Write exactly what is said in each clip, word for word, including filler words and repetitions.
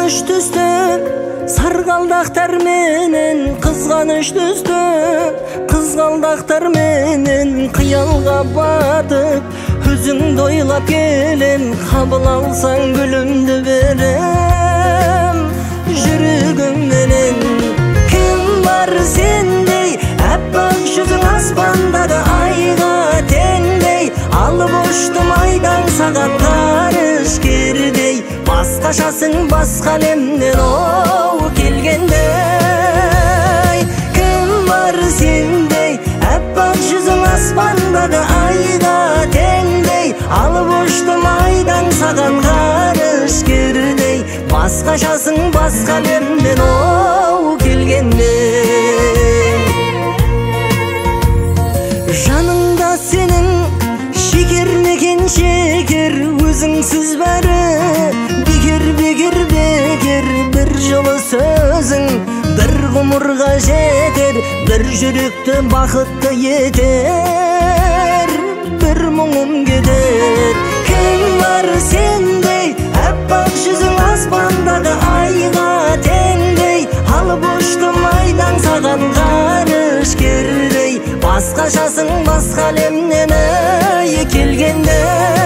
күмүш түстө саргалдактар менен кызганыч түстө кызгалдактар менен кыялга батып өзүңдү ойлап келем кабыл алсаң гүлүмдү берем жүрөгүм менен ким бар сендей аппак жүзүң аспандагы айга теңдей алып учтум айдан саган карышкердей башкачасың башка элемден оу келгендей ким бар сендей аппак жүзүң аспандагы айга теңдей алып учтум айдан саган карышкердей башкачасың башка элемден оу келгендей жаныңда сенин шекер мекен шекер өзүңсүз баары бекер бекер бекер бир жолу сөзүң бир гумурга жетер бир жүрөктү бакытты этер бир муңум кетер ким бар сендей аппак жүзүң аспандагы айга теңдей алып учтум айдан саган карышкердей башкачасың башка элемден ай келгендей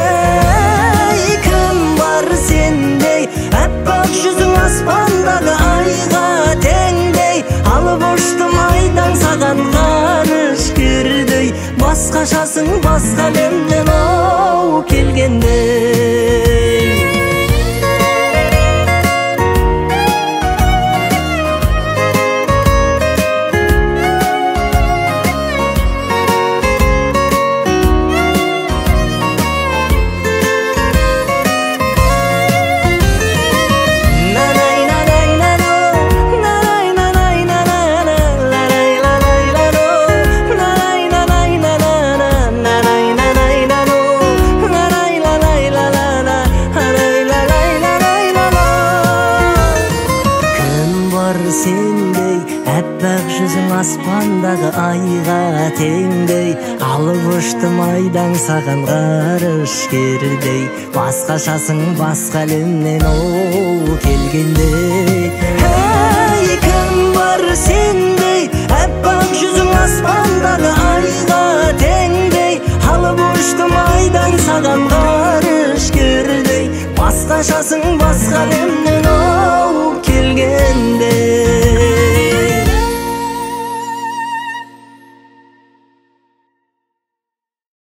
ким бар сендей аппак жүзүң аспандагы айга теңдей алып учтум айдан саган карышкердей башкачасың башка элемден оу келгендей сендей аппак жүзүң аспандагы айга теңдей алып учтум айдан саган карышкердей башкачасың башка элемден оу келгендей эй ким бар сендей аппак жүзүң аспандагы айга теңдей алып учтум айдан саган карышкердей башкачасың башка элемден